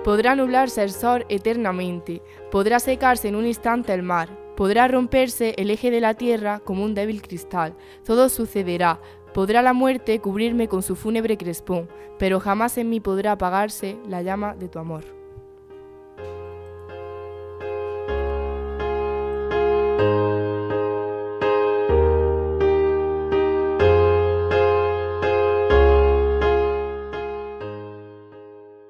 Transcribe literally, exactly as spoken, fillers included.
Podrá nublarse el sol eternamente, podrá secarse en un instante el mar, podrá romperse el eje de la tierra como un débil cristal, todo sucederá, podrá la muerte cubrirme con su fúnebre crespón, pero jamás en mí podrá apagarse la llama de tu amor.